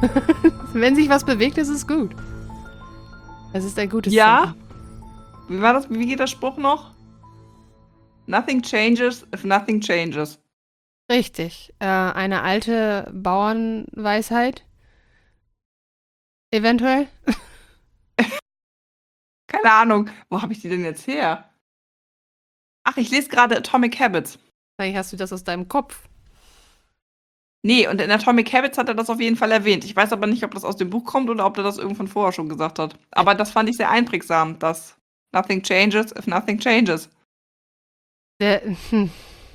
Wenn sich was bewegt, ist es gut. Es ist ein gutes Ja? Zeichen. Wie war das? Wie geht der Spruch noch? Nothing changes if nothing changes. Richtig. Eine alte Bauernweisheit. Eventuell. Keine Ahnung. Wo habe ich die denn jetzt her? Ach, ich lese gerade Atomic Habits. Vielleicht hast du das aus deinem Kopf. Nee, und in Atomic Habits hat er das auf jeden Fall erwähnt. Ich weiß aber nicht, ob das aus dem Buch kommt oder ob er das irgendwann vorher schon gesagt hat. Aber das fand ich sehr einprägsam, dass nothing changes if nothing changes. Der, hm.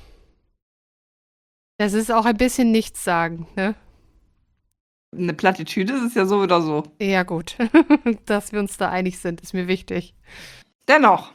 Das ist auch ein bisschen nichtssagend, ne? Eine Plattitüde ist es ja so oder so. Ja, gut. Dass wir uns da einig sind, ist mir wichtig. Dennoch.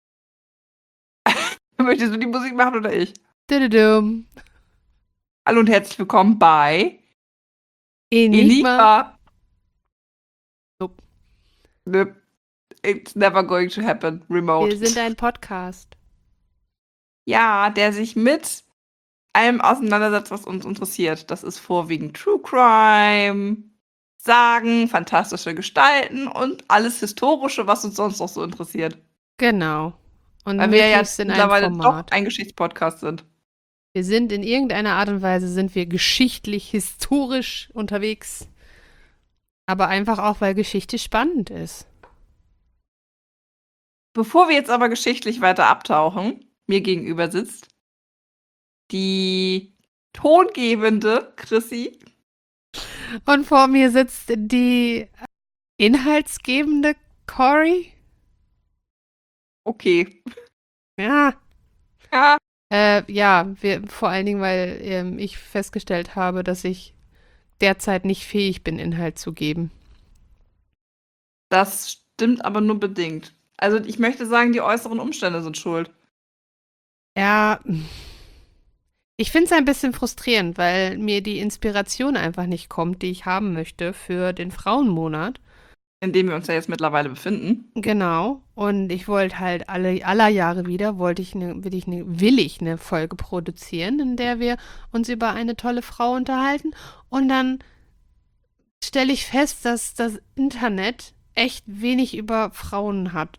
Möchtest du die Musik machen oder ich? Dididum. Hallo und herzlich willkommen bei Enigma. Nope. Nope. It's never going to happen. Remote. Wir sind ein Podcast. Ja, der sich mit allem auseinandersetzt, was uns interessiert. Das ist vorwiegend True Crime, Sagen, fantastische Gestalten und alles Historische, was uns sonst noch so interessiert. Genau. Und Weil wir ja möglichst jetzt in einem mittlerweile doch Format. ein Geschichtspodcast sind. Wir sind in irgendeiner Art und Weise sind wir geschichtlich, historisch unterwegs. Aber einfach auch, weil Geschichte spannend ist. Bevor wir jetzt aber geschichtlich weiter abtauchen, mir gegenüber sitzt die tongebende Chrissy. Und vor mir sitzt die inhaltsgebende Cory. Okay. Ja. Ja. Ja, vor allen Dingen, weil ich festgestellt habe, dass ich derzeit nicht fähig bin, Inhalt zu geben. Das stimmt aber nur bedingt. Also ich möchte sagen, die äußeren Umstände sind schuld. Ja, ich finde es ein bisschen frustrierend, weil mir die Inspiration einfach nicht kommt, die ich haben möchte für den Frauenmonat. In dem wir uns ja jetzt mittlerweile befinden. Genau. Und ich wollte halt aller Jahre wieder, will ich eine Folge produzieren, in der wir uns über eine tolle Frau unterhalten. Und dann stelle ich fest, dass das Internet echt wenig über Frauen hat.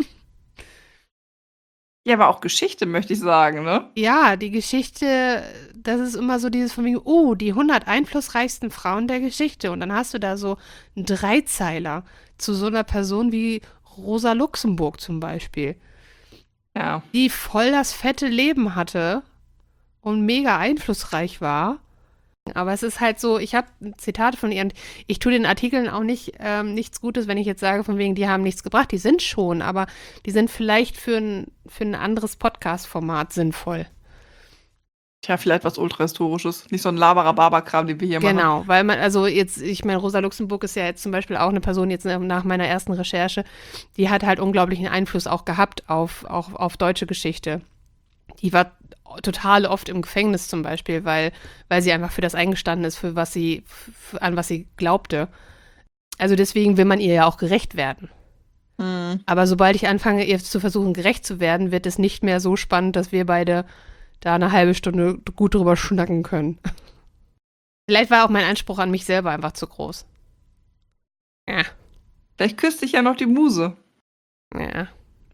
Ja, aber auch Geschichte, möchte ich sagen, ne? Ja, die Geschichte, das ist immer so dieses von wegen, die 100 einflussreichsten Frauen der Geschichte. Und dann hast du da so einen Dreizeiler zu so einer Person wie Rosa Luxemburg zum Beispiel. Ja. Die voll das fette Leben hatte und mega einflussreich war. Aber es ist halt so, ich habe Zitate von ihr und ich tue den Artikeln auch nichts Gutes, wenn ich jetzt sage, von wegen, die haben nichts gebracht. Die sind schon, aber die sind vielleicht für ein anderes Podcast-Format sinnvoll. Tja, vielleicht was Ultrahistorisches. Nicht so ein Laberer-Barber-Kram, den wir hier machen. Genau, weil ich meine, Rosa Luxemburg ist ja jetzt zum Beispiel auch eine Person, jetzt nach meiner ersten Recherche, die hat halt unglaublichen Einfluss auch gehabt auf deutsche Geschichte. Die war total oft im Gefängnis zum Beispiel, weil sie einfach für das eingestanden ist, an was sie glaubte. Also deswegen will man ihr ja auch gerecht werden. Hm. Aber sobald ich anfange, ihr zu versuchen, gerecht zu werden, wird es nicht mehr so spannend, dass wir beide da eine halbe Stunde gut drüber schnacken können. Vielleicht war auch mein Anspruch an mich selber einfach zu groß. Ja. Vielleicht küsst dich ja noch die Muse. Ja.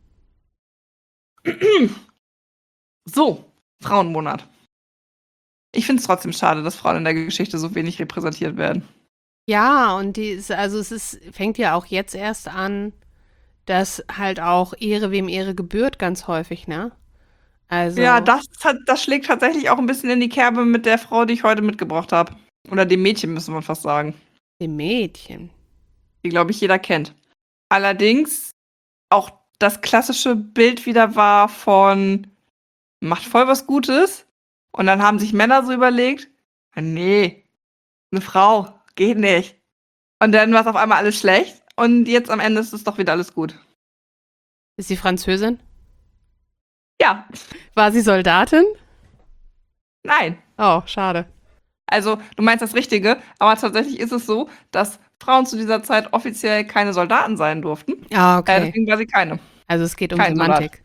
So, Frauenmonat. Ich finde es trotzdem schade, dass Frauen in der Geschichte so wenig repräsentiert werden. Ja, und fängt ja auch jetzt erst an, dass halt auch Ehre wem Ehre gebührt, ganz häufig, ne? Also. Ja, das schlägt tatsächlich auch ein bisschen in die Kerbe mit der Frau, die ich heute mitgebracht habe. Oder dem Mädchen, müssen wir fast sagen. Dem Mädchen. Die, glaube ich, jeder kennt. Allerdings auch das klassische Bild wieder war von macht voll was Gutes. Und dann haben sich Männer so überlegt, nee, eine Frau, geht nicht. Und dann war es auf einmal alles schlecht. Und jetzt am Ende ist es doch wieder alles gut. Ist sie Französin? Ja. War sie Soldatin? Nein. Oh, schade. Also, du meinst das Richtige, aber tatsächlich ist es so, dass Frauen zu dieser Zeit offiziell keine Soldaten sein durften. Ja, okay. Deswegen war sie keine. Also es geht um Kein Semantik.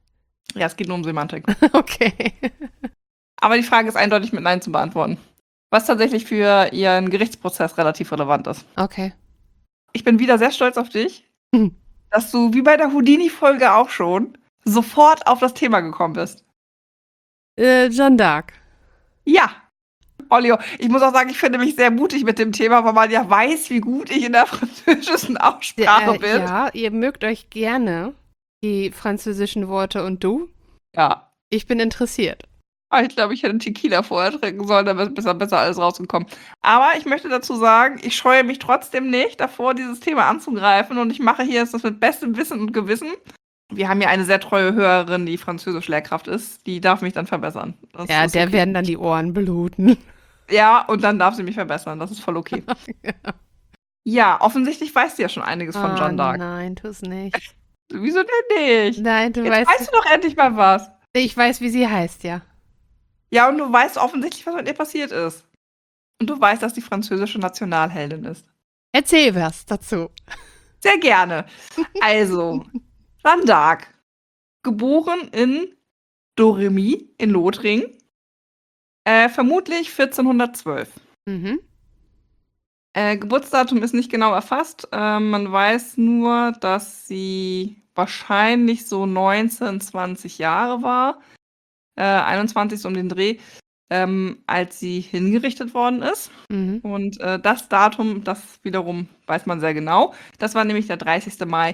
Ja, es geht nur um Semantik. Okay. Aber die Frage ist eindeutig mit Nein zu beantworten. was tatsächlich für ihren Gerichtsprozess relativ relevant ist. Okay. Ich bin wieder sehr stolz auf dich, Hm. dass du, wie bei der Houdini-Folge auch schon, sofort auf das Thema gekommen bist. Jeanne d'Arc. Ja, Olio, ich muss auch sagen, ich finde mich sehr mutig mit dem Thema, weil man ja weiß, wie gut ich in der französischen Aussprache bin. Ja, ihr mögt euch gerne die französischen Worte und du? Ja. Ich bin interessiert. Ich glaube, ich hätte Tequila vorher trinken sollen, dann wäre besser alles rausgekommen. Aber ich möchte dazu sagen, ich scheue mich trotzdem nicht davor, dieses Thema anzugreifen. Und ich mache hier das mit bestem Wissen und Gewissen. Wir haben ja eine sehr treue Hörerin, die Französisch-Lehrkraft ist. Die darf mich dann verbessern. Das Ja, ist der okay. werden dann die Ohren bluten. Ja, und dann darf sie mich verbessern. Das ist voll okay. Ja, offensichtlich weißt du ja schon einiges von Jeanne d'Arc. Nein, tu es nicht. Wieso denn nicht? Nein, du Jetzt weißt. weißt du doch endlich mal was. Ich weiß, wie sie heißt, ja. Ja, und du weißt offensichtlich, was mit ihr passiert ist. Und du weißt, dass die französische Nationalheldin ist. Erzähl was dazu. Sehr gerne. Also, Jeanne d'Arc. Geboren in Domremy in Lothringen. Vermutlich 1412. Mhm. Geburtsdatum ist nicht genau erfasst. Man weiß nur, dass sie wahrscheinlich so 19, 20 Jahre war. 21 so um den Dreh, als sie hingerichtet worden ist. Mhm. Und das Datum, das wiederum weiß man sehr genau. Das war nämlich der 30. Mai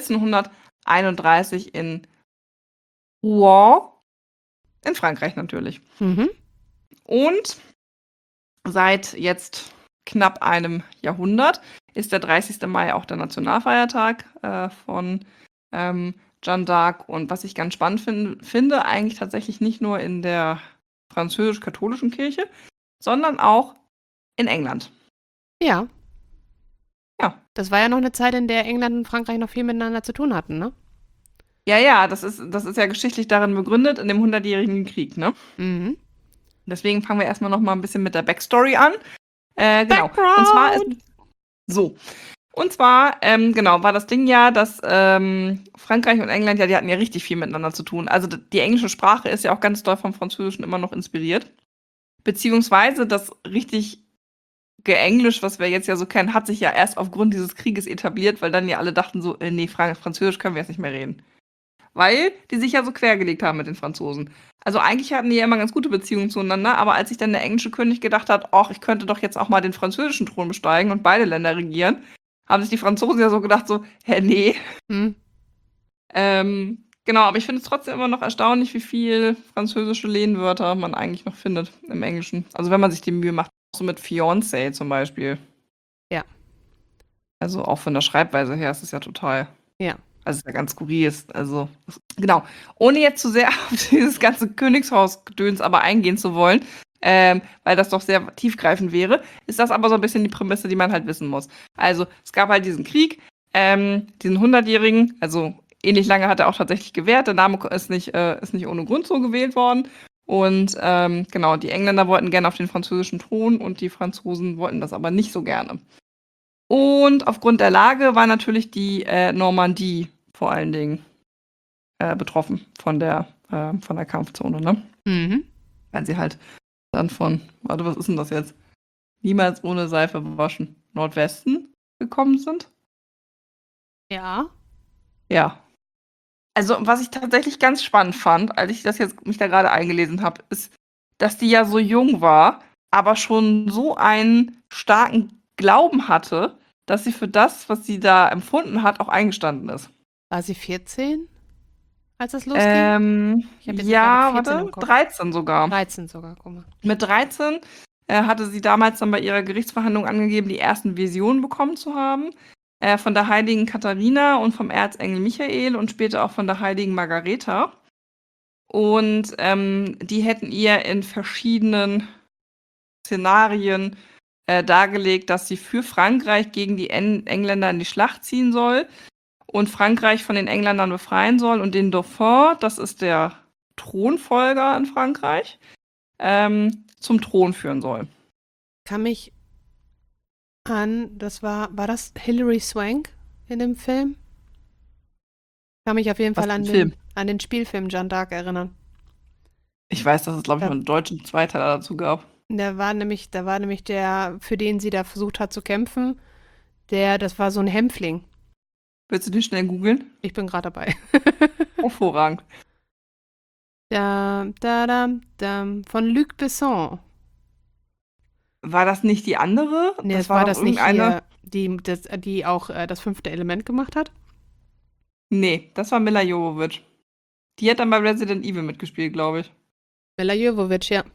1431 in Rouen, in Frankreich natürlich. Mhm. Und seit jetzt knapp einem Jahrhundert ist der 30. Mai auch der Nationalfeiertag von Jeanne d'Arc. Und was ich ganz spannend finde, eigentlich tatsächlich nicht nur in der französisch-katholischen Kirche, sondern auch in England. Ja. Ja. Das war ja noch eine Zeit, in der England und Frankreich noch viel miteinander zu tun hatten, ne? Ja, das ist ja geschichtlich darin begründet, in dem 100-jährigen Krieg, ne? Mhm. Deswegen fangen wir erstmal noch mal ein bisschen mit der Backstory an. Genau. Background. Und zwar ist so. Und zwar, genau, war das Ding ja, dass Frankreich und England, ja, die hatten ja richtig viel miteinander zu tun. Also die englische Sprache ist ja auch ganz doll vom Französischen immer noch inspiriert. Beziehungsweise das richtig Englisch, was wir jetzt ja so kennen, hat sich ja erst aufgrund dieses Krieges etabliert, weil dann ja alle dachten so, nee, Französisch können wir jetzt nicht mehr reden. Weil die sich ja so quergelegt haben mit den Franzosen. Also eigentlich hatten die ja immer ganz gute Beziehungen zueinander, aber als sich dann der englische König gedacht hat, ach, ich könnte doch jetzt auch mal den französischen Thron besteigen und beide Länder regieren, haben sich die Franzosen ja so gedacht, so, nee. Hm. Genau, aber ich finde es trotzdem immer noch erstaunlich, wie viel französische Lehnwörter man eigentlich noch findet im Englischen. Also wenn man sich die Mühe macht, so mit Fiancé zum Beispiel. Ja. Also auch von der Schreibweise her ist es ja total. Ja. Also es ist ja ganz skurril. Also, genau. Ohne jetzt zu sehr auf dieses ganze Königshausgedöns aber eingehen zu wollen, weil das doch sehr tiefgreifend wäre, ist das aber so ein bisschen die Prämisse, die man halt wissen muss. Also es gab halt diesen Krieg, diesen 100-jährigen, also ähnlich lange hat er auch tatsächlich gewährt. Der Name ist nicht ohne Grund so gewählt worden. Und genau, die Engländer wollten gerne auf den französischen Thron und die Franzosen wollten das aber nicht so gerne. Und aufgrund der Lage war natürlich die Normandie vor allen Dingen betroffen von der Kampfzone, ne? Mhm. Weil sie halt dann warte, was ist denn das jetzt? Niemals ohne Seife waschen, Nordwesten gekommen sind. Ja. Ja. Also, was ich tatsächlich ganz spannend fand, als ich mich da gerade eingelesen habe, ist, dass die ja so jung war, aber schon so einen starken Glauben hatte, dass sie für das, was sie da empfunden hat, auch eingestanden ist. War sie 14, als das losging? Ich hab jetzt Ja, gerade 14 im warte, Kopf. 13 sogar. 13 sogar, guck mal. Mit 13 hatte sie damals dann bei ihrer Gerichtsverhandlung angegeben, die ersten Visionen bekommen zu haben. Von der heiligen Katharina und vom Erzengel Michael und später auch von der heiligen Margareta. Und die hätten ihr in verschiedenen Szenarien dargelegt, dass sie für Frankreich gegen die Engländer in die Schlacht ziehen soll und Frankreich von den Engländern befreien soll und den Dauphin, das ist der Thronfolger in Frankreich, zum Thron führen soll. Kann mich war das Hilary Swank in dem Film? Kann mich auf jeden Was Fall für ein an den Spielfilm Jeanne d'Arc erinnern. Ich weiß, dass es, glaube ich, Ja. mal einen deutschen Zweiteiler dazu gab. Da war nämlich der, für den sie da versucht hat zu kämpfen, das war so ein Hämpfling. Willst du den schnell googeln? Ich bin gerade dabei. Hervorragend. Von Luc Besson. War das nicht die andere? Nee, Das war war doch das nicht irgendeine. hier, die auch das 5. Element gemacht hat? Nee, das war Mila Jovovich. Die hat dann bei Resident Evil mitgespielt, glaube ich. Milla Jovovich, ja.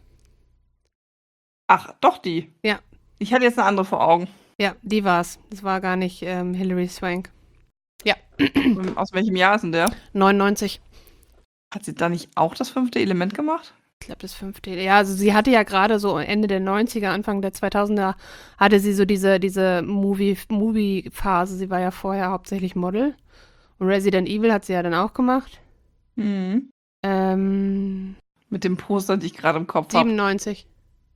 Ach, doch die. Ja. Ich hatte jetzt eine andere vor Augen. Ja, die war's. Das war gar nicht Hilary Swank. Ja. Aus welchem Jahr ist denn der? 99. Hat sie da nicht auch das 5. Element gemacht? Ich glaube, das 5. Ja, also sie hatte ja gerade so Ende der 90er, Anfang der 2000er, hatte sie so diese Movie-Phase. Sie war ja vorher hauptsächlich Model. Und Resident Evil hat sie ja dann auch gemacht. Mhm. Ähm, Mit dem Poster, die ich gerade im Kopf habe. 97.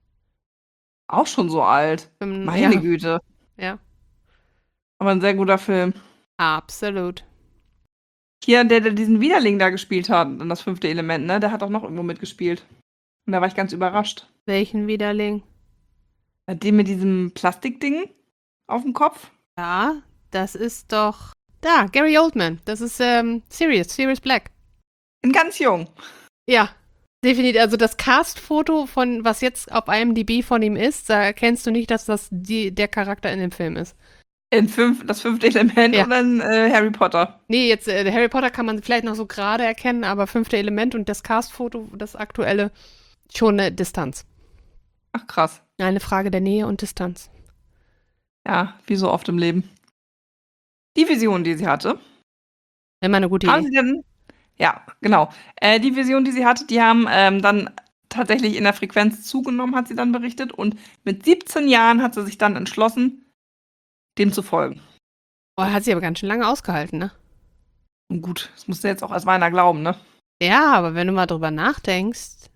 Auch schon so alt. Meine Ja, Güte. ja, Aber ein sehr guter Film. absolut. Hier, der diesen Widerling da gespielt hat, in das 5. Element, ne? Der hat auch noch irgendwo mitgespielt. Und da war ich ganz überrascht. Welchen Widerling? Den mit diesem Plastikding auf dem Kopf. Ja, das ist doch. Da, Gary Oldman. Das ist Sirius Black. In ganz jung. Ja, definitiv. Also das Cast-Foto von, was jetzt auf IMDb von ihm ist, da erkennst du nicht, dass das der Charakter in dem Film ist. Das 5. Element Ja. oder in Harry Potter. Nee, jetzt Harry Potter kann man vielleicht noch so gerade erkennen, aber 5. Element und das Cast-Foto, das aktuelle, schon eine Distanz. Ach, krass. Eine Frage der Nähe und Distanz. Ja, wie so oft im Leben. Die Vision, die sie hatte. Immer eine gute Haben Idee. sie denn? Ja, genau. Die Vision, die sie hatte, die haben dann tatsächlich in der Frequenz zugenommen, hat sie dann berichtet. Und mit 17 Jahren hat sie sich dann entschlossen, dem zu folgen. Oh, hat sie aber ganz schön lange ausgehalten, ne? Und gut, das musste jetzt auch erst mal einer glauben, ne? Ja, aber wenn du mal drüber nachdenkst,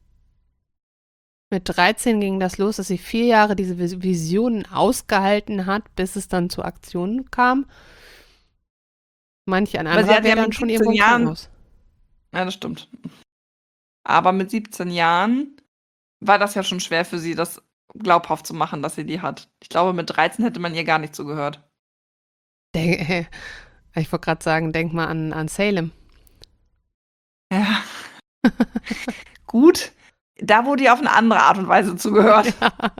mit 13 ging das los, dass sie 4 Jahre diese Visionen ausgehalten hat, bis es dann zu Aktionen kam. Manch ein Aber sie anderer hat ja wäre dann mit schon 17 irgendwo im Jahren. Krankenhaus. Ja, das stimmt. Aber mit 17 Jahren war das ja schon schwer für sie, das glaubhaft zu machen, dass sie die hat. Ich glaube, mit 13 hätte man ihr gar nicht zugehört. Ich wollte gerade sagen, denk mal an Salem. Ja. Gut. Da wurde ihr auf eine andere Art und Weise zugehört.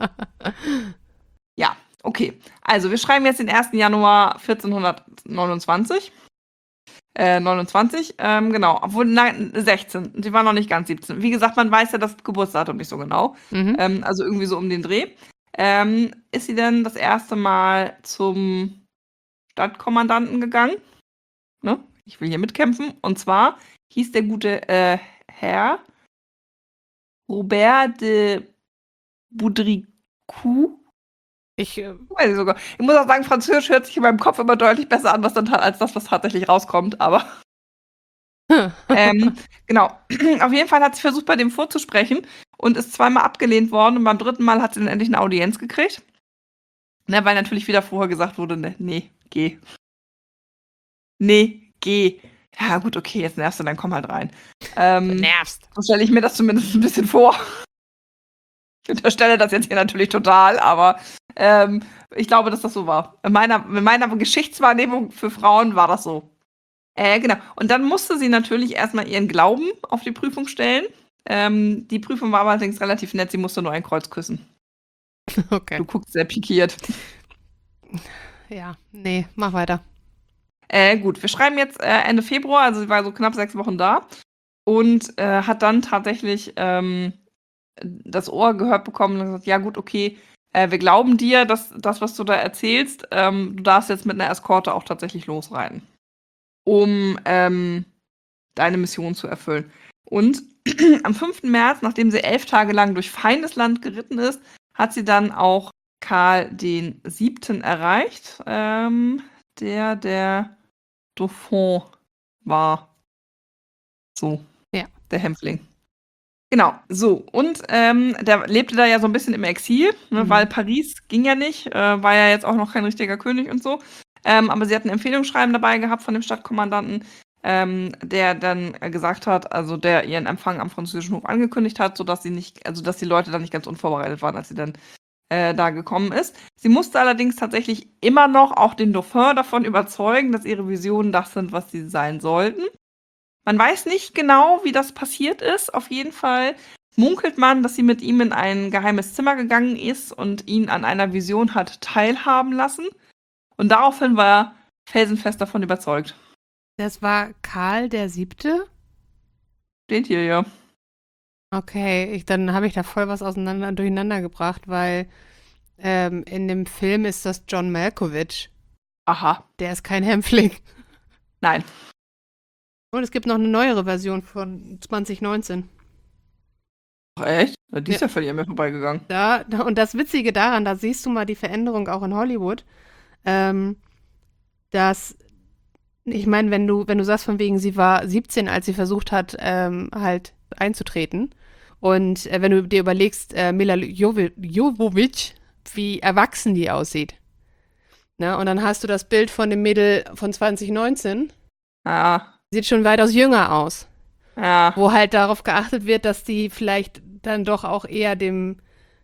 Ja, okay. Also, wir schreiben jetzt den 1. Januar 1429. 29, genau. Obwohl, nein, 16. Sie war noch nicht ganz 17. Wie gesagt, man weiß ja das Geburtsdatum nicht so genau. Mhm. Also irgendwie so um den Dreh. Ist sie dann das erste Mal zum Stadtkommandanten gegangen? Ne? Ich will hier mitkämpfen. Und zwar hieß der gute Herr Robert de Boudricou. Ich, Weiß ich sogar. Ich muss auch sagen, Französisch hört sich in meinem Kopf immer deutlich besser an, als das, was tatsächlich rauskommt. Aber genau. Auf jeden Fall hat sie versucht, bei dem vorzusprechen und ist zweimal abgelehnt worden. Und beim 3. Mal hat sie dann endlich eine Audienz gekriegt. Ne, weil natürlich wieder vorher gesagt wurde, ne, nee, geh. Nee, geh. Ja, gut, okay, jetzt nervst du, dann komm halt rein. nervst. So stelle ich mir das zumindest ein bisschen vor. Ich unterstelle das jetzt hier natürlich total, aber ich glaube, dass das so war. In meiner Geschichtswahrnehmung für Frauen war das so. Genau. Und dann musste sie natürlich erstmal ihren Glauben auf die Prüfung stellen. Die Prüfung war allerdings relativ nett, sie musste nur ein Kreuz küssen. Okay. Du guckst sehr pikiert. Ja, nee, mach weiter. Gut, wir schreiben jetzt Ende Februar, also sie war so knapp 6 Wochen da und hat dann tatsächlich das Ohr gehört bekommen und gesagt, ja gut, okay, wir glauben dir, dass das, was du da erzählst, du darfst jetzt mit einer Eskorte auch tatsächlich losreiten, um deine Mission zu erfüllen. Und am 5. März, nachdem sie 11 Tage lang durch Feindesland geritten ist, hat sie dann auch Karl den 7. erreicht, der Dauphin war. So, Ja. der Hämpfling. Genau, so. Und der lebte da ja so ein bisschen im Exil, ne, weil Paris ging ja nicht, war ja jetzt auch noch kein richtiger König und so. Aber sie hat ein Empfehlungsschreiben dabei gehabt von dem Stadtkommandanten, der dann gesagt hat, also der ihren Empfang am französischen Hof angekündigt hat, sodass dass die Leute dann nicht ganz unvorbereitet waren, als sie dann da gekommen ist. Sie musste allerdings tatsächlich immer noch auch den Dauphin davon überzeugen, dass ihre Visionen das sind, was sie sein sollten. Man weiß nicht genau, wie das passiert ist. Auf jeden Fall munkelt man, dass sie mit ihm in ein geheimes Zimmer gegangen ist und ihn an einer Vision hat teilhaben lassen. Und daraufhin war er felsenfest davon überzeugt. Das war Karl der Siebte? Steht hier, ja. Okay, dann habe ich da voll was durcheinander gebracht, weil in dem Film ist das John Malkovich. Aha. Der ist kein Hämpfling. Nein. Und es gibt noch eine neuere Version von 2019. Ach, echt? Die ist ja völlig an mir vorbeigegangen. Und das Witzige daran, da siehst du mal die Veränderung auch in Hollywood, dass, ich meine, wenn du sagst von wegen, sie war 17, als sie versucht hat, halt einzutreten. Und wenn du dir überlegst, Mila Jovovich, wie erwachsen die aussieht. Ne? Und dann hast du das Bild von dem Mädel von 2019. Ja. Sieht schon weitaus jünger aus. Ja. Wo halt darauf geachtet wird, dass die vielleicht dann doch auch eher dem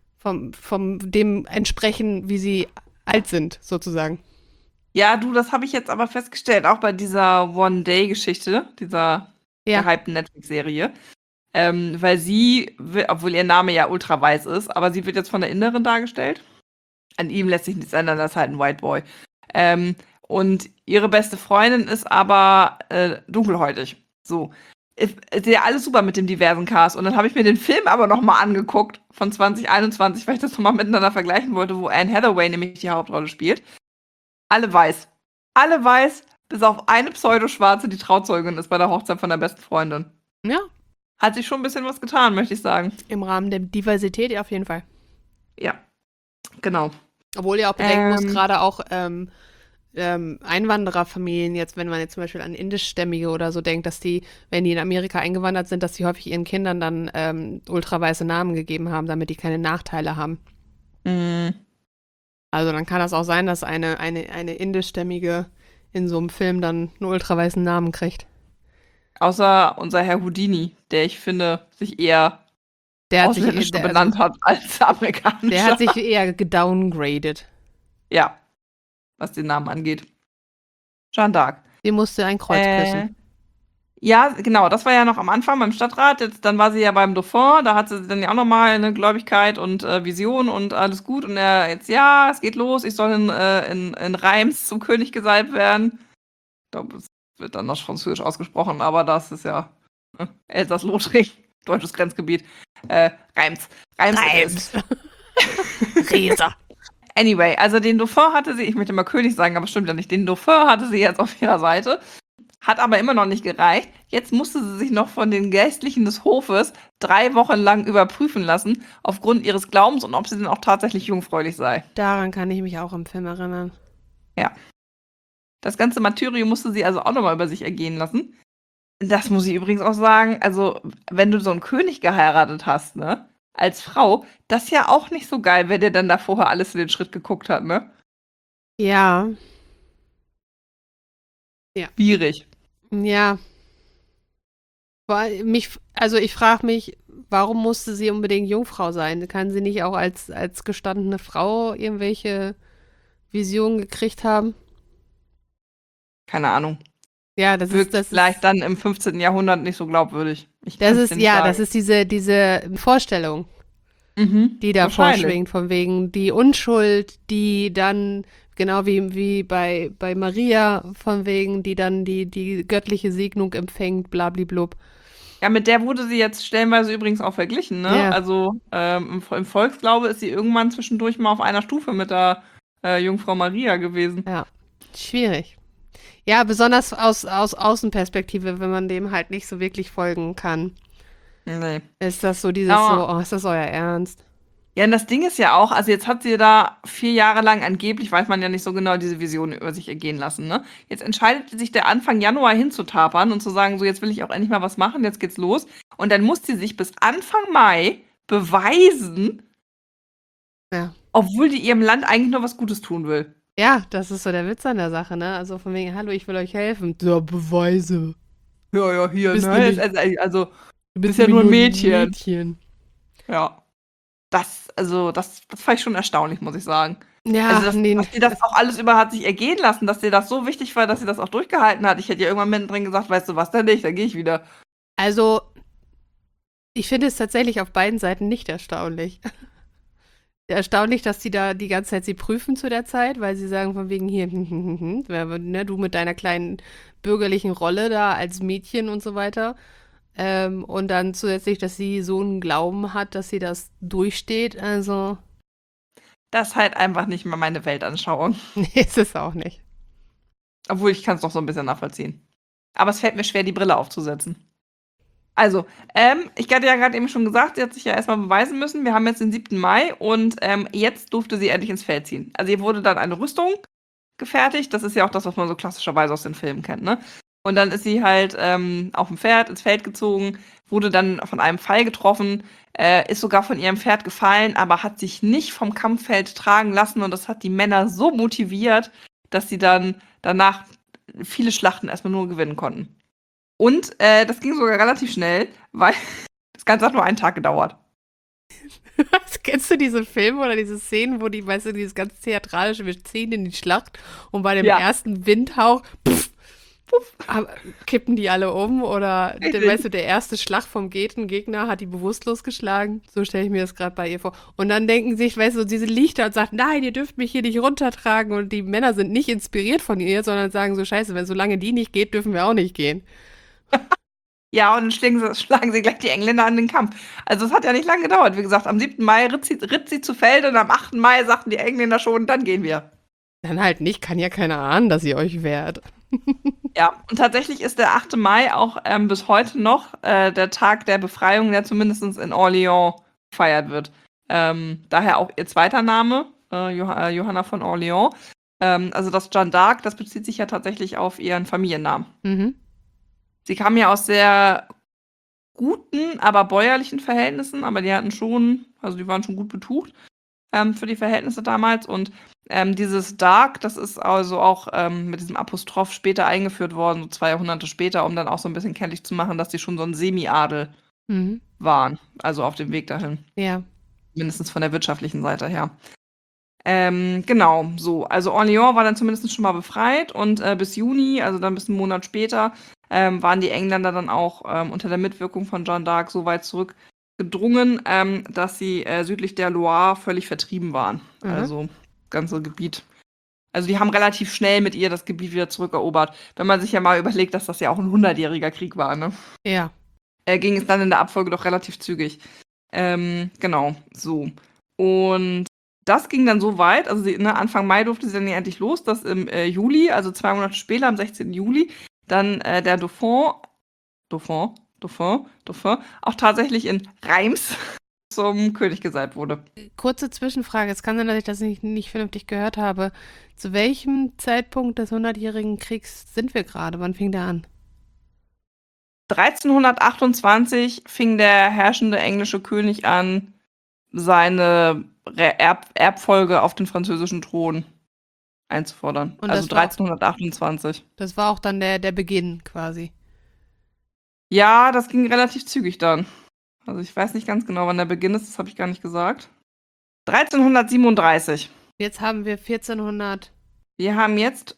entsprechen, wie sie alt sind, sozusagen. Ja, du, das habe ich jetzt aber festgestellt, auch bei dieser One-Day-Geschichte, dieser gehypten Netflix-Serie. Weil sie, obwohl ihr Name ja ultra weiß ist, aber sie wird jetzt von der Inderin dargestellt. An ihm lässt sich nichts ändern, das ist halt ein White Boy. Und ihre beste Freundin ist aber dunkelhäutig. So. Ist ja alles super mit dem diversen Cast. Und dann habe ich mir den Film aber nochmal angeguckt von 2021, weil ich das nochmal miteinander vergleichen wollte, wo Anne Hathaway nämlich die Hauptrolle spielt. Alle weiß. Alle weiß, bis auf eine Pseudoschwarze, die Trauzeugin ist bei der Hochzeit von der besten Freundin. Ja. Hat sich schon ein bisschen was getan, möchte ich sagen. Im Rahmen der Diversität auf jeden Fall. Ja, genau. Obwohl ihr auch bedenken muss, gerade auch Einwandererfamilien jetzt, wenn man jetzt zum Beispiel an indischstämmige oder so denkt, dass die, wenn die in Amerika eingewandert sind, dass die häufig ihren Kindern dann ultraweiße Namen gegeben haben, damit die keine Nachteile haben. Mhm. Also dann kann das auch sein, dass eine indischstämmige in so einem Film dann einen ultraweißen Namen kriegt. Außer unser Herr Houdini, der ich finde, sich eher ausländisch benannt hat als amerikanisch. Der hat sich eher gedowngradet. Ja, was den Namen angeht. Jeanne d'Arc. Die musste ein Kreuz küssen. Ja, genau, das war ja noch am Anfang beim Stadtrat. Dann war sie ja beim Dauphin, da hatte sie dann ja auch nochmal eine Gläubigkeit und Vision und alles gut. Und er jetzt, ja, es geht los, ich soll in Reims zum König gesalbt werden. Ich glaube, es wird dann noch französisch ausgesprochen, aber das ist ja Elsass-Lothringen, deutsches Grenzgebiet. Reims. Resa. Anyway, also den Dauphin hatte sie, ich möchte mal König sagen, aber stimmt ja nicht, den Dauphin hatte sie jetzt auf ihrer Seite. Hat aber immer noch nicht gereicht. Jetzt musste sie sich noch von den Geistlichen des Hofes 3 Wochen lang überprüfen lassen, aufgrund ihres Glaubens und ob sie denn auch tatsächlich jungfräulich sei. Daran kann ich mich auch im Film erinnern. Ja. Das ganze Martyrium musste sie also auch nochmal über sich ergehen lassen. Das muss ich übrigens auch sagen, also wenn du so einen König geheiratet hast, ne, als Frau, das ist ja auch nicht so geil, wer dir dann da vorher alles in den Schritt geguckt hat, ne? Ja. Schwierig. Ja. Ich frage mich, warum musste sie unbedingt Jungfrau sein? Kann sie nicht auch als gestandene Frau irgendwelche Visionen gekriegt haben? Keine Ahnung. Ja, das Wirkt vielleicht dann im 15. Jahrhundert nicht so glaubwürdig. Das ist diese Vorstellung, die da vorschwingt, von wegen die Unschuld, die dann, genau wie bei Maria, von wegen, die dann die göttliche Segnung empfängt, blablablub. Ja, mit der wurde sie jetzt stellenweise übrigens auch verglichen, ne? Ja. Also im Volksglaube ist sie irgendwann zwischendurch mal auf einer Stufe mit der Jungfrau Maria gewesen. Ja, schwierig. Ja, besonders aus Außenperspektive, wenn man dem halt nicht so wirklich folgen kann. Nee. Ist das so ist das euer Ernst? Ja, und das Ding ist ja auch, also jetzt hat sie da 4 Jahre lang angeblich, weiß man ja nicht so genau, diese Vision über sich ergehen lassen, ne? Jetzt entscheidet sich der Anfang Januar hinzutapern und zu sagen, so jetzt will ich auch endlich mal was machen, jetzt geht's los. Und dann muss sie sich bis Anfang Mai beweisen, obwohl die ihrem Land eigentlich nur was Gutes tun will. Ja, das ist so der Witz an der Sache, ne? Also von wegen, hallo, ich will euch helfen. Ja, Beweise. Ja, hier, Bist ne? nämlich, Also, du bist bist ja nämlich nur ein nur ein Mädchen. Mädchen. Ja. Das fand ich schon erstaunlich, muss ich sagen. Also, Ja, nee, dass sie das auch alles über hat sich ergehen lassen, dass dir das so wichtig war, dass sie das auch durchgehalten hat. Ich hätte ja irgendwann mittendrin gesagt, weißt du was, dann nicht, dann gehe ich wieder. also ich finde es tatsächlich auf beiden Seiten nicht erstaunlich. Erstaunlich, dass die da die ganze Zeit sie prüfen zu der Zeit, weil sie sagen von wegen hier, ne, du mit deiner kleinen bürgerlichen Rolle da als Mädchen und so weiter. Und dann zusätzlich, dass sie so einen Glauben hat, dass sie das durchsteht. Also, Das ist halt einfach nicht mehr meine Weltanschauung. nee, ist es auch nicht. Obwohl, ich kann es doch so ein bisschen nachvollziehen. Aber es fällt mir schwer, die Brille aufzusetzen. Also, ich hatte ja gerade eben schon gesagt, sie hat sich ja erstmal beweisen müssen. Wir haben jetzt den 7. Mai und jetzt durfte sie endlich ins Feld ziehen. Also ihr wurde dann eine Rüstung gefertigt. Das ist ja auch das, was man so klassischerweise aus den Filmen kennt, ne? Und dann ist sie halt auf dem Pferd ins Feld gezogen, wurde dann von einem Pfeil getroffen, ist sogar von ihrem Pferd gefallen, aber hat sich nicht vom Kampffeld tragen lassen. Und das hat die Männer so motiviert, dass sie dann danach viele Schlachten erstmal nur gewinnen konnten. Und das ging sogar relativ schnell, weil das Ganze hat nur einen Tag gedauert. Was, kennst du diese Filme oder diese Szenen, wo die, weißt du, dieses ganz theatralische, wir ziehen in die Schlacht und bei dem Ja. ersten Windhauch, kippen die alle um oder, Richtig. weißt du, der erste Schlag vom Gegner hat die bewusstlos geschlagen. So stelle ich mir das gerade bei ihr vor. Und dann denken sich, weißt du, sie liegt da und sagt, nein, ihr dürft mich hier nicht runtertragen und die Männer sind nicht inspiriert von ihr, sondern sagen so, scheiße, wenn solange die nicht geht, dürfen wir auch nicht gehen. Ja, und dann schlagen sie gleich die Engländer an den Kampf. Also es hat ja nicht lange gedauert. Wie gesagt, am 7. Mai ritt sie zu Felde und am 8. Mai sagten die Engländer schon, dann gehen wir. Dann halt nicht, kann ja keiner ahnen, dass ihr euch wehrt. Ja, und tatsächlich ist der 8. Mai auch bis heute noch der Tag der Befreiung, der zumindest in Orléans gefeiert wird. Daher auch ihr zweiter Name, Johanna von Orléans. Also das Jeanne d'Arc, das bezieht sich ja tatsächlich auf ihren Familiennamen. Mhm. Sie kam ja aus sehr guten, aber bäuerlichen Verhältnissen, aber die hatten schon, also die waren schon gut betucht für die Verhältnisse damals. Und dieses Dark, das ist also auch mit diesem Apostroph später eingeführt worden, so 2 Jahrhunderte später, um dann auch so ein bisschen kenntlich zu machen, dass die schon so ein Semi-Adel Mhm. waren, also auf dem Weg dahin, Ja. mindestens von der wirtschaftlichen Seite her. Genau, so. Also Orléans war dann zumindest schon mal befreit und bis Juni, also dann bis einen Monat später, waren die Engländer dann auch unter der Mitwirkung von Jeanne d'Arc so weit zurückgedrungen, dass sie südlich der Loire völlig vertrieben waren. Mhm. Also das ganze Gebiet. Also die haben relativ schnell mit ihr das Gebiet wieder zurückerobert. Wenn man sich ja mal überlegt, dass das ja auch ein 100-jähriger Krieg war, ne? Ja. Ging es dann in der Abfolge doch relativ zügig. Genau, so. Und das ging dann so weit, also Anfang Mai durfte sie dann ja endlich los, dass im Juli, also 2 Monate später, am 16. Juli, dann der Dauphin, auch tatsächlich in Reims zum König gesalbt wurde. Kurze Zwischenfrage. Es kann sein, dass ich das nicht vernünftig gehört habe. Zu welchem Zeitpunkt des 100-jährigen Kriegs sind wir gerade? Wann fing der an? 1328 fing der herrschende englische König an, seine Erbfolge auf den französischen Thron einzufordern. Und Also das war- 1328. Das war auch dann der Beginn quasi. Ja, das ging relativ zügig dann. Also ich weiß nicht ganz genau, wann der Beginn ist, das habe ich gar nicht gesagt. 1337. Jetzt haben wir 1400. Wir haben jetzt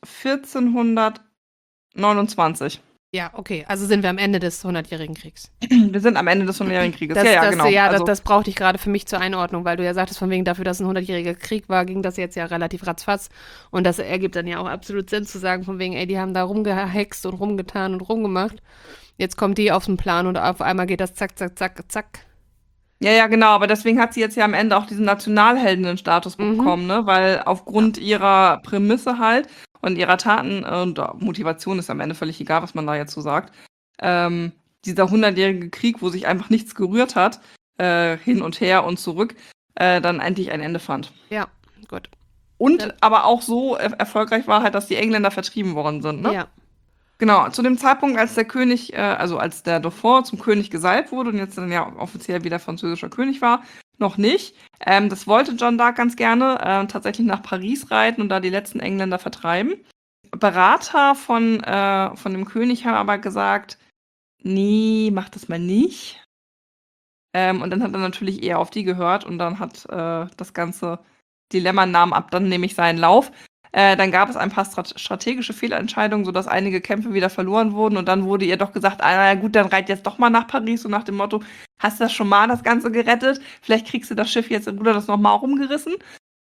1429. Ja, okay. Also sind wir am Ende des 100-jährigen Kriegs. Wir sind am Ende des 100-jährigen Krieges. Genau. Also, Das brauchte ich gerade für mich zur Einordnung, weil du ja sagtest, von wegen dafür, dass ein 100-jähriger Krieg war, ging das jetzt ja relativ ratzfatz. Und das ergibt dann ja auch absolut Sinn zu sagen, von wegen, ey, die haben da rumgehext und rumgetan und rumgemacht. Jetzt kommt die auf den Plan und auf einmal geht das zack, zack, zack, zack. ja, genau, aber deswegen hat sie jetzt ja am Ende auch diesen Nationalheldinnen-Status bekommen, ne? Weil aufgrund ihrer Prämisse halt und ihrer Taten und Motivation ist am Ende völlig egal, was man da jetzt so sagt. Dieser 100-jährige Krieg, wo sich einfach nichts gerührt hat, hin und her und zurück, dann endlich ein Ende fand. Ja, gut. Und aber auch so erfolgreich war halt, dass die Engländer vertrieben worden sind, ne? Ja. Genau, zu dem Zeitpunkt, als der König, also als der Dauphin zum König gesalbt wurde und jetzt dann ja offiziell wieder französischer König war, noch nicht. Das wollte Jeanne d'Arc ganz gerne tatsächlich nach Paris reiten und da die letzten Engländer vertreiben. Berater von dem König haben aber gesagt, nee, mach das mal nicht. Und dann hat er natürlich eher auf die gehört und dann hat das ganze Dilemma nahm ab dann nämlich seinen Lauf. Dann gab es ein paar strategische Fehlentscheidungen, sodass einige Kämpfe wieder verloren wurden und dann wurde ihr doch gesagt, na gut, dann reit jetzt doch mal nach Paris, so nach dem Motto, hast du das schon mal das Ganze gerettet? Vielleicht kriegst du das Schiff jetzt im Ruder das nochmal rumgerissen.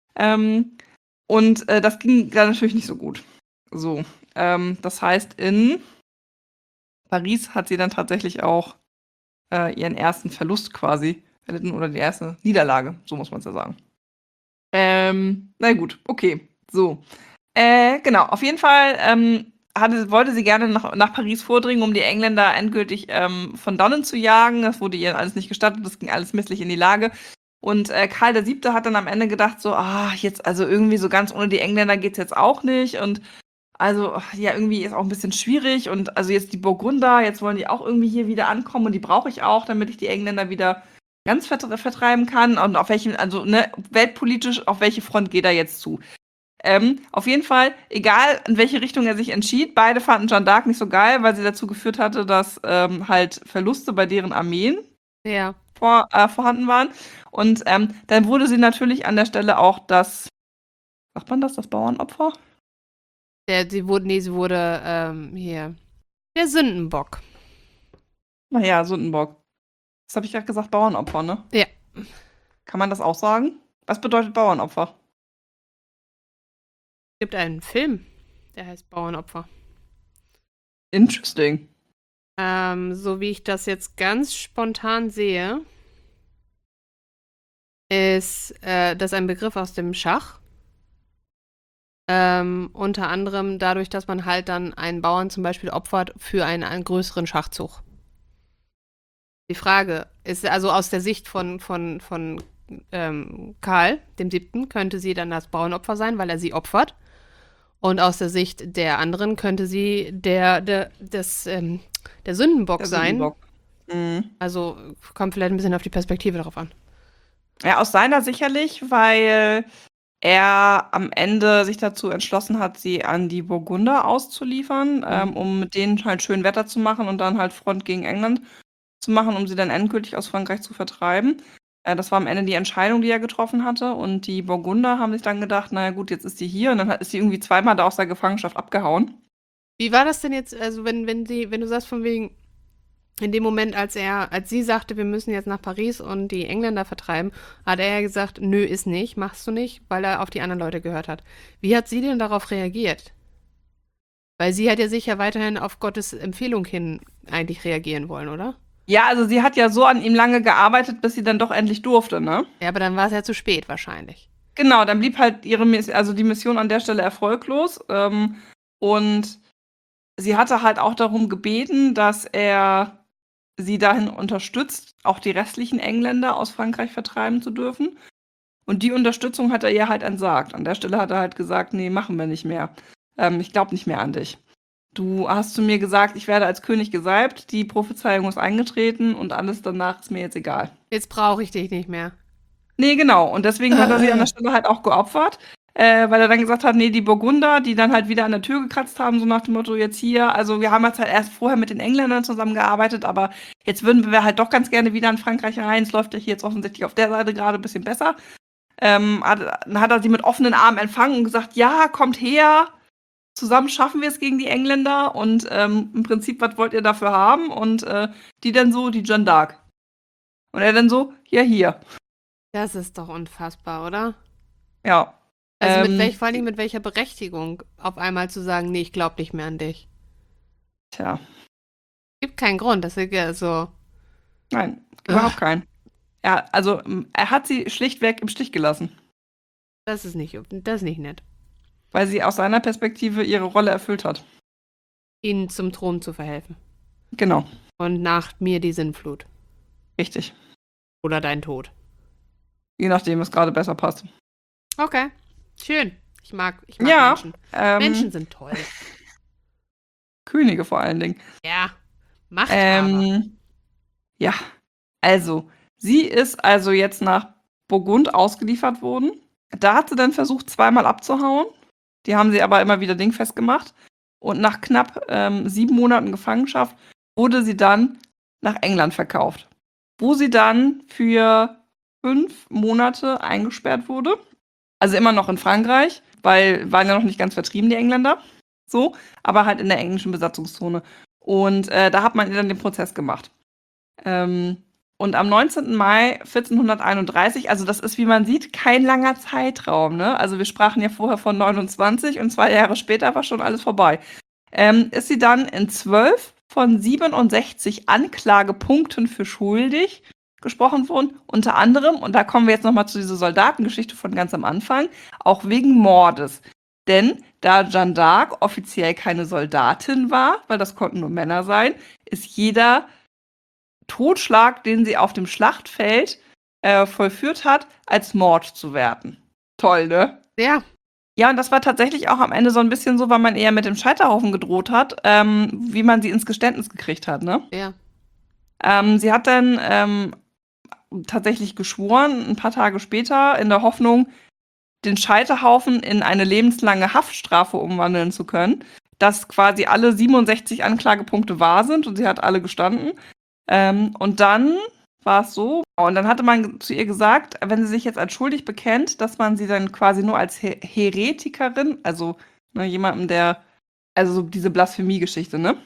Und das ging dann natürlich nicht so gut. So, das heißt, in Paris hat sie dann tatsächlich auch ihren ersten Verlust quasi erlitten oder die erste Niederlage, so muss man es ja sagen. Na gut, okay, so. Genau, auf jeden Fall wollte sie gerne nach Paris vordringen, um die Engländer endgültig von dannen zu jagen. Das wurde ihr alles nicht gestattet, das ging alles misslich in die Lage. Und Karl VII. Hat dann am Ende gedacht so, jetzt also irgendwie so ganz ohne die Engländer geht's jetzt auch nicht und also, ja, irgendwie ist auch ein bisschen schwierig und also jetzt die Burgunder, jetzt wollen die auch irgendwie hier wieder ankommen und die brauche ich auch, damit ich die Engländer wieder ganz vertreiben kann und auf welchem, also ne, weltpolitisch, auf welche Front geht er jetzt zu? Auf jeden Fall, egal in welche Richtung er sich entschied, beide fanden Jeanne d'Arc nicht so geil, weil sie dazu geführt hatte, dass halt Verluste bei deren Armeen Ja. vorhanden waren. Und dann wurde sie natürlich an der Stelle auch das Bauernopfer? Sie wurde hier der Sündenbock. Naja, Sündenbock. Das habe ich gerade gesagt, Bauernopfer, ne? Ja. Kann man das auch sagen? Was bedeutet Bauernopfer? Es gibt einen Film, der heißt Bauernopfer. Interesting. So wie ich das jetzt ganz spontan sehe, ist das ein Begriff aus dem Schach. Unter anderem dadurch, dass man halt dann einen Bauern zum Beispiel opfert für einen größeren Schachzug. Die Frage ist, also aus der Sicht von Karl dem Siebten könnte sie dann das Bauernopfer sein, weil er sie opfert. Und aus der Sicht der anderen könnte sie der Sündenbock sein. Sündenbock. Mhm. Also kommt vielleicht ein bisschen auf die Perspektive darauf an. Ja, aus seiner sicherlich, weil er am Ende sich dazu entschlossen hat, sie an die Burgunder auszuliefern, um mit denen halt schön Wetter zu machen und dann halt Front gegen England zu machen, um sie dann endgültig aus Frankreich zu vertreiben. Das war am Ende die Entscheidung, die er getroffen hatte. Und die Burgunder haben sich dann gedacht, naja gut, jetzt ist sie hier. Und dann ist sie irgendwie zweimal da aus der Gefangenschaft abgehauen. Wie war das denn jetzt, also wenn du sagst von wegen, in dem Moment, als sie sagte, wir müssen jetzt nach Paris und die Engländer vertreiben, hat er ja gesagt, nö, ist nicht, machst du nicht, weil er auf die anderen Leute gehört hat. Wie hat sie denn darauf reagiert? Weil sie hat ja sicher weiterhin auf Gottes Empfehlung hin eigentlich reagieren wollen, oder? Ja, also sie hat ja so an ihm lange gearbeitet, bis sie dann doch endlich durfte, ne? Ja, aber dann war es ja zu spät wahrscheinlich. Genau, dann blieb halt die Mission an der Stelle erfolglos. Und sie hatte halt auch darum gebeten, dass er sie dahin unterstützt, auch die restlichen Engländer aus Frankreich vertreiben zu dürfen. Und die Unterstützung hat er ihr halt entsagt. An der Stelle hat er halt gesagt, nee, machen wir nicht mehr. Ich glaube nicht mehr an dich. Du hast zu mir gesagt, ich werde als König gesalbt, die Prophezeiung ist eingetreten und alles danach ist mir jetzt egal. Jetzt brauche ich dich nicht mehr. Nee, genau. Und deswegen hat er sie an der Stelle halt auch geopfert, weil er dann gesagt hat, nee, die Burgunder, die dann halt wieder an der Tür gekratzt haben, so nach dem Motto, jetzt hier, also wir haben jetzt halt erst vorher mit den Engländern zusammengearbeitet, aber jetzt würden wir halt doch ganz gerne wieder in Frankreich rein. Es läuft ja hier jetzt offensichtlich auf der Seite gerade ein bisschen besser. Dann hat er sie mit offenen Armen empfangen und gesagt, ja, kommt her, zusammen schaffen wir es gegen die Engländer und im Prinzip, was wollt ihr dafür haben? Und die dann so, die Jeanne d'Arc. Und er dann so, ja, hier. Das ist doch unfassbar, oder? Ja. Also vor allem mit welcher Berechtigung auf einmal zu sagen, nee, ich glaube nicht mehr an dich. Tja. Gibt keinen Grund, das ist ja so. Nein, überhaupt keinen. Ja, also er hat sie schlichtweg im Stich gelassen. Das ist nicht nett. Weil sie aus seiner Perspektive ihre Rolle erfüllt hat. Ihnen zum Thron zu verhelfen. Genau. Und nach mir die Sinnflut. Richtig. Oder dein Tod. Je nachdem, was gerade besser passt. Okay. Schön. Ich mag ja, Menschen. Menschen sind toll. Könige vor allen Dingen. Ja. Machthaber. Ja. Also, sie ist also jetzt nach Burgund ausgeliefert worden. Da hat sie dann versucht, zweimal abzuhauen. Die haben sie aber immer wieder dingfest gemacht. Und nach knapp 7 Monaten Gefangenschaft wurde sie dann nach England verkauft, wo sie dann für 5 Monate eingesperrt wurde. Also immer noch in Frankreich, weil waren ja noch nicht ganz vertrieben, die Engländer. So, aber halt in der englischen Besatzungszone. Und da hat man ihr dann den Prozess gemacht. Und am 19. Mai 1431, also das ist, wie man sieht, kein langer Zeitraum, ne? Also wir sprachen ja vorher von 29 und 2 Jahre später war schon alles vorbei. Ist sie dann in 12 von 67 Anklagepunkten für schuldig gesprochen worden, unter anderem, und da kommen wir jetzt nochmal zu dieser Soldatengeschichte von ganz am Anfang, auch wegen Mordes. Denn da Jeanne d'Arc offiziell keine Soldatin war, weil das konnten nur Männer sein, ist jeder Totschlag, den sie auf dem Schlachtfeld vollführt hat, als Mord zu werten. Toll, ne? Ja. Ja, und das war tatsächlich auch am Ende so ein bisschen so, weil man eher mit dem Scheiterhaufen gedroht hat, wie man sie ins Geständnis gekriegt hat, ne? Ja. Sie hat dann tatsächlich geschworen, ein paar Tage später, in der Hoffnung, den Scheiterhaufen in eine lebenslange Haftstrafe umwandeln zu können, dass quasi alle 67 Anklagepunkte wahr sind und sie hat alle gestanden. Und dann war es so, und dann hatte man zu ihr gesagt, wenn sie sich jetzt als schuldig bekennt, dass man sie dann quasi nur als Heretikerin, also jemandem, der, also so diese Blasphemie-Geschichte, ne?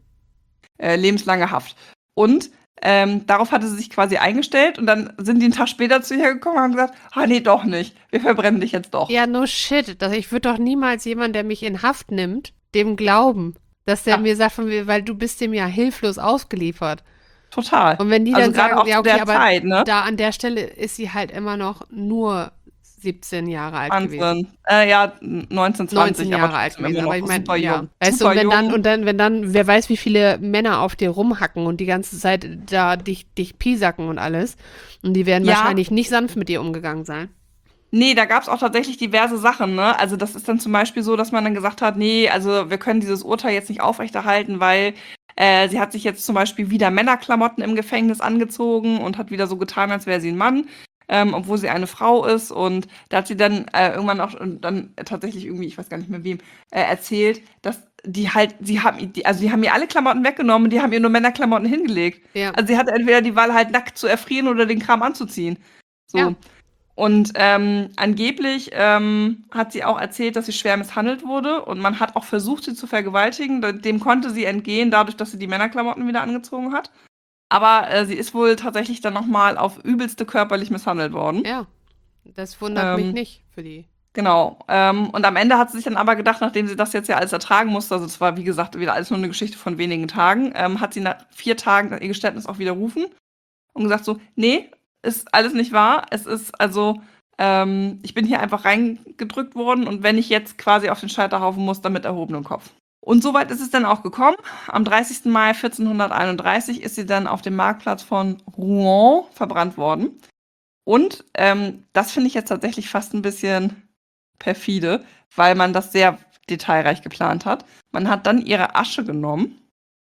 Lebenslange Haft. Und darauf hatte sie sich quasi eingestellt und dann sind die einen Tag später zu ihr gekommen und haben gesagt, nee, doch nicht, wir verbrennen dich jetzt doch. Ja, no shit. Ich würde doch niemals jemand, der mich in Haft nimmt, dem glauben, dass der mir sagt, weil du bist dem ja hilflos ausgeliefert. Total. Und wenn die also dann sagen, auch ja, okay, der aber Zeit, ne? da an der Stelle ist sie halt immer noch nur 17 Jahre alt gewesen. Ja, 19, 20, 19 Jahre aber alt gewesen. immer Aber noch ich meine, super ja. jung. Weißt du, Super und wenn dann, wer weiß, wie viele Männer auf dir rumhacken und die ganze Zeit da dich piesacken und alles. Und die werden wahrscheinlich nicht sanft mit dir umgegangen sein. Nee, da gab es auch tatsächlich diverse Sachen, ne? Also das ist dann zum Beispiel so, dass man dann gesagt hat, nee, also wir können dieses Urteil jetzt nicht aufrechterhalten, weil sie hat sich jetzt zum Beispiel wieder Männerklamotten im Gefängnis angezogen und hat wieder so getan, als wäre sie ein Mann, obwohl sie eine Frau ist. Und da hat sie dann irgendwann auch dann tatsächlich irgendwie, ich weiß gar nicht mehr wem, erzählt, dass die haben ihr alle Klamotten weggenommen und die haben ihr nur Männerklamotten hingelegt. Ja. Also sie hatte entweder die Wahl, halt nackt zu erfrieren oder den Kram anzuziehen. So. Ja. Und angeblich hat sie auch erzählt, dass sie schwer misshandelt wurde und man hat auch versucht, sie zu vergewaltigen. Dem konnte sie entgehen, dadurch, dass sie die Männerklamotten wieder angezogen hat. Aber sie ist wohl tatsächlich dann nochmal auf übelste körperlich misshandelt worden. Ja, das wundert mich nicht für die. Genau. Und am Ende hat sie sich dann aber gedacht, nachdem sie das jetzt ja alles ertragen musste, also es war wie gesagt wieder alles nur eine Geschichte von wenigen Tagen, hat sie nach 4 Tagen ihr Geständnis auch widerrufen und gesagt so, nee, ist alles nicht wahr. Es ist also, ich bin hier einfach reingedrückt worden und wenn ich jetzt quasi auf den Scheiterhaufen muss, dann mit erhobenem Kopf. Und soweit ist es dann auch gekommen. Am 30. Mai 1431 ist sie dann auf dem Marktplatz von Rouen verbrannt worden. Und das finde ich jetzt tatsächlich fast ein bisschen perfide, weil man das sehr detailreich geplant hat. Man hat dann ihre Asche genommen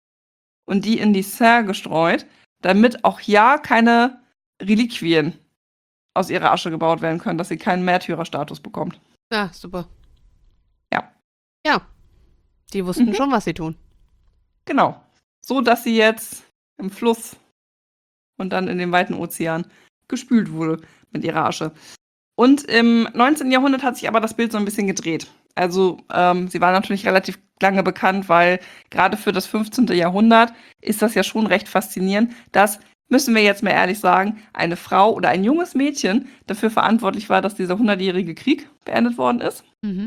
und die in die Seine gestreut, damit auch ja keine Reliquien aus ihrer Asche gebaut werden können, dass sie keinen Märtyrerstatus bekommt. Ja, super. Ja. Ja. Die wussten schon, was sie tun. Genau. So, dass sie jetzt im Fluss und dann in dem weiten Ozean gespült wurde mit ihrer Asche. Und im 19. Jahrhundert hat sich aber das Bild so ein bisschen gedreht. Also sie war natürlich relativ lange bekannt, weil gerade für das 15. Jahrhundert ist das ja schon recht faszinierend, dass, müssen wir jetzt mal ehrlich sagen, eine Frau oder ein junges Mädchen dafür verantwortlich war, dass dieser 100-jährige Krieg beendet worden ist.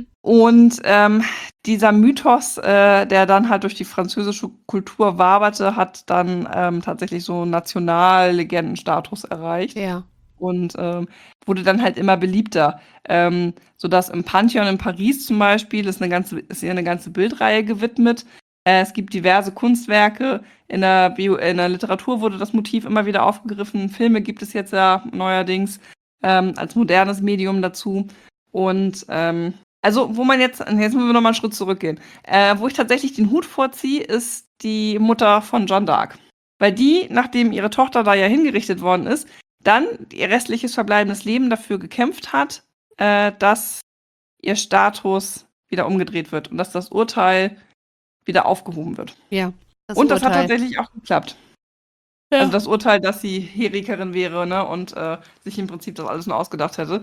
Und dieser Mythos, der dann halt durch die französische Kultur waberte, hat dann tatsächlich so Nationallegendenstatus erreicht. Ja. Und wurde dann halt immer beliebter. Sodass im Pantheon in Paris zum Beispiel ist ihr eine ganze Bildreihe gewidmet. Es gibt diverse Kunstwerke. In der Literatur wurde das Motiv immer wieder aufgegriffen. Filme gibt es jetzt ja neuerdings als modernes Medium dazu. Und also, wo man jetzt müssen wir nochmal einen Schritt zurückgehen. Wo ich tatsächlich den Hut vorziehe, ist die Mutter von Jeanne d'Arc. Weil die, nachdem ihre Tochter da ja hingerichtet worden ist, dann ihr restliches verbleibendes Leben dafür gekämpft hat, dass ihr Status wieder umgedreht wird und dass das Urteil wieder aufgehoben wird. Ja. Und das hat tatsächlich auch geklappt. Ja. Also das Urteil, dass sie Herikerin wäre, ne, und sich im Prinzip das alles nur ausgedacht hätte.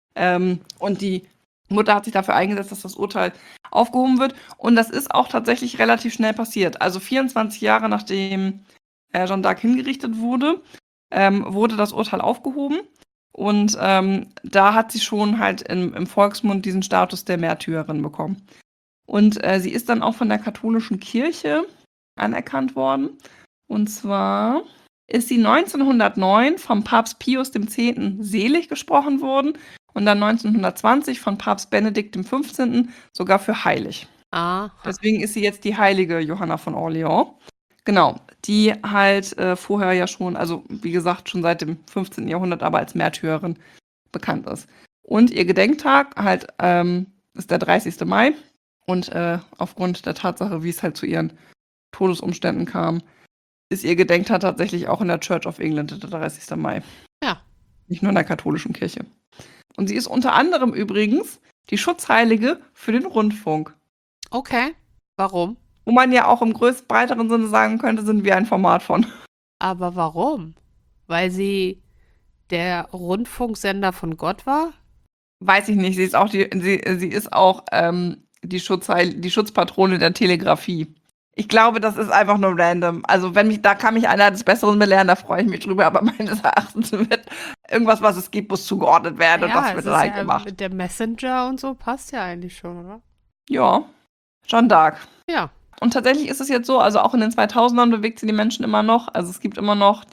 Und die Mutter hat sich dafür eingesetzt, dass das Urteil aufgehoben wird. Und das ist auch tatsächlich relativ schnell passiert. Also 24 Jahre nachdem Jeanne d'Arc hingerichtet wurde, wurde das Urteil aufgehoben. Und da hat sie schon halt im Volksmund diesen Status der Märtyrerin bekommen. Und sie ist dann auch von der katholischen Kirche anerkannt worden. Und zwar ist sie 1909 vom Papst Pius X. selig gesprochen worden und dann 1920 von Papst Benedikt XV. Sogar für heilig. Aha. Deswegen ist sie jetzt die heilige Johanna von Orleans. Genau, die halt vorher ja schon, also wie gesagt, schon seit dem 15. Jahrhundert aber als Märtyrerin bekannt ist. Und ihr Gedenktag halt ist der 30. Mai. Und aufgrund der Tatsache, wie es halt zu ihren Todesumständen kam, ist ihr Gedenktag tatsächlich auch in der Church of England der 30. Mai. Ja. Nicht nur in der katholischen Kirche. Und sie ist unter anderem übrigens die Schutzheilige für den Rundfunk. Okay. Warum? Wo man ja auch im breiteren Sinne sagen könnte, sind wir ein Format von. Aber warum? Weil sie der Rundfunksender von Gott war? Weiß ich nicht. Sie ist auch sie ist auch die Schutzpatrone der Telegrafie. Ich glaube, das ist einfach nur random. Also da kann mich einer des Besseren belehren, da freue ich mich drüber, aber meines Erachtens wird irgendwas, was es gibt, muss zugeordnet werden und das wird dann halt gemacht. Mit der Messenger und so passt ja eigentlich schon, oder? Ja, Jeanne d'Arc. Ja. Und tatsächlich ist es jetzt so, also auch in den 2000ern bewegt sie die Menschen immer noch. Also es gibt immer noch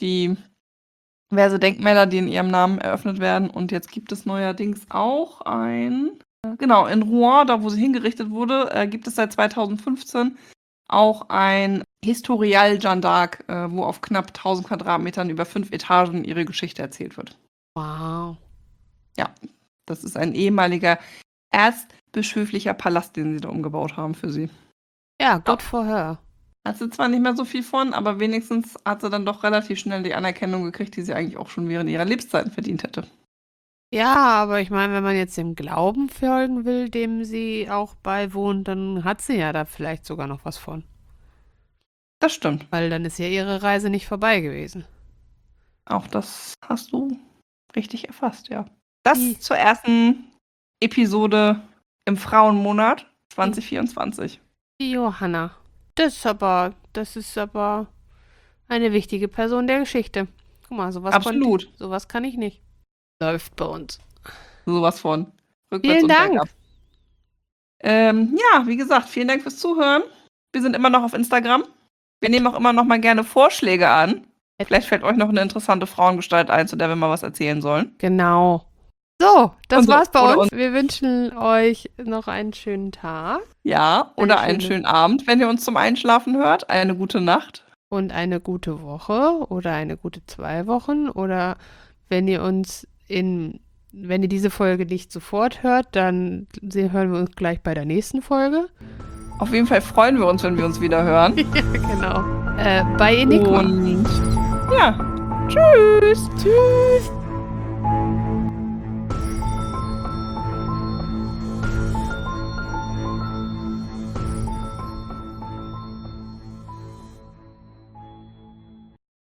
diverse Denkmäler, die in ihrem Namen eröffnet werden. Und jetzt gibt es neuerdings auch genau, in Rouen, da wo sie hingerichtet wurde, gibt es seit 2015 auch ein Historial Jeanne d'Arc, wo auf knapp 1000 Quadratmetern über 5 Etagen ihre Geschichte erzählt wird. Wow. Ja, das ist ein ehemaliger erzbischöflicher Palast, den sie da umgebaut haben für sie. Ja, good for her. Hat sie zwar nicht mehr so viel von, aber wenigstens hat sie dann doch relativ schnell die Anerkennung gekriegt, die sie eigentlich auch schon während ihrer Lebzeiten verdient hätte. Ja, aber ich meine, wenn man jetzt dem Glauben folgen will, dem sie auch beiwohnt, dann hat sie ja da vielleicht sogar noch was von. Das stimmt. Weil dann ist ja ihre Reise nicht vorbei gewesen. Auch das hast du richtig erfasst, ja. Das zur ersten Episode im Frauenmonat 2024. Die Johanna. Das ist aber eine wichtige Person der Geschichte. Guck mal, Absolut. Sowas kann ich nicht. Läuft bei uns. Sowas von. Vielen Dank. Ja, wie gesagt, vielen Dank fürs Zuhören. Wir sind immer noch auf Instagram. Wir nehmen auch immer noch mal gerne Vorschläge an. Vielleicht fällt euch noch eine interessante Frauengestalt ein, zu der wir mal was erzählen sollen. Genau. So, das war's bei uns. Wir wünschen euch noch einen schönen Tag. Ja, oder einen schönen Abend, wenn ihr uns zum Einschlafen hört. Eine gute Nacht. Und eine gute Woche oder eine gute 2 Wochen. Oder wenn ihr diese Folge nicht sofort hört, dann hören wir uns gleich bei der nächsten Folge. Auf jeden Fall freuen wir uns, wenn wir uns wieder hören. Ja, genau. Bei Enigma. Und ja, tschüss. Tschüss.